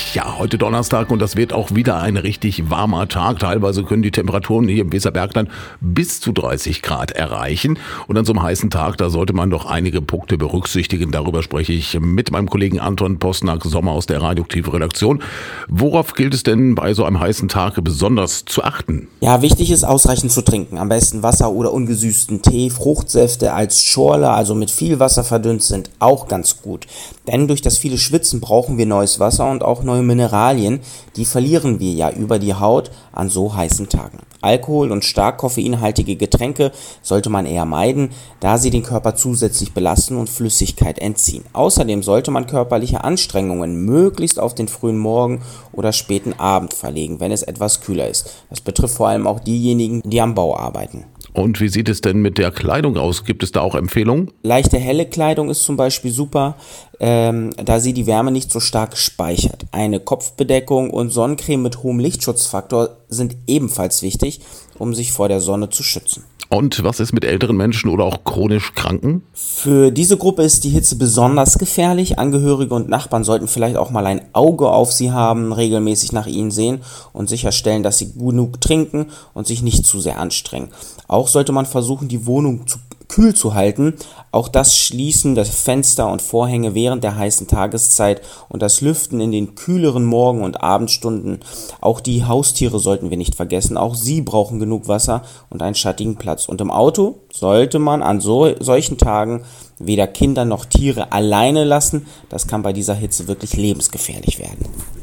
Ja, heute Donnerstag und das wird auch wieder ein richtig warmer Tag. Teilweise können die Temperaturen hier im Weserbergland bis zu 30 Grad erreichen. Und an so einem heißen Tag, da sollte man doch einige Punkte berücksichtigen. Darüber spreche ich mit meinem Kollegen Anton Posnack-Sommer aus der Radioaktive Redaktion. Worauf gilt es denn bei so einem heißen Tag besonders zu achten? Ja, wichtig ist ausreichend zu trinken. Am besten Wasser oder ungesüßten Tee. Fruchtsäfte als Schorle, also mit viel Wasser verdünnt, sind auch ganz gut. Denn durch das viele Schwitzen brauchen wir neues Wasser und auch neue Mineralien. Die verlieren wir ja über die Haut an so heißen Tagen. Alkohol und stark koffeinhaltige Getränke sollte man eher meiden, da sie den Körper zusätzlich belasten und Flüssigkeit entziehen. Außerdem sollte man körperliche Anstrengungen möglichst auf den frühen Morgen oder späten Abend verlegen, wenn es etwas kühler ist. Das betrifft vor allem auch diejenigen, die am Bau arbeiten. Und wie sieht es denn mit der Kleidung aus? Gibt es da auch Empfehlungen? Leichte helle Kleidung ist zum Beispiel super, da sie die Wärme nicht so stark speichert. Eine Kopfbedeckung und Sonnencreme mit hohem Lichtschutzfaktor sind ebenfalls wichtig, um sich vor der Sonne zu schützen. Und was ist mit älteren Menschen oder auch chronisch Kranken? Für diese Gruppe ist die Hitze besonders gefährlich. Angehörige und Nachbarn sollten vielleicht auch mal ein Auge auf sie haben, regelmäßig nach ihnen sehen und sicherstellen, dass sie genug trinken und sich nicht zu sehr anstrengen. Auch sollte man versuchen, die Wohnung kühl zu halten. Auch das Schließen der Fenster und Vorhänge während der heißen Tageszeit und das Lüften in den kühleren Morgen- und Abendstunden. Auch die Haustiere sollten wir nicht vergessen. Auch sie brauchen genug Wasser und einen schattigen Platz. Und im Auto sollte man an solchen Tagen weder Kinder noch Tiere alleine lassen. Das kann bei dieser Hitze wirklich lebensgefährlich werden.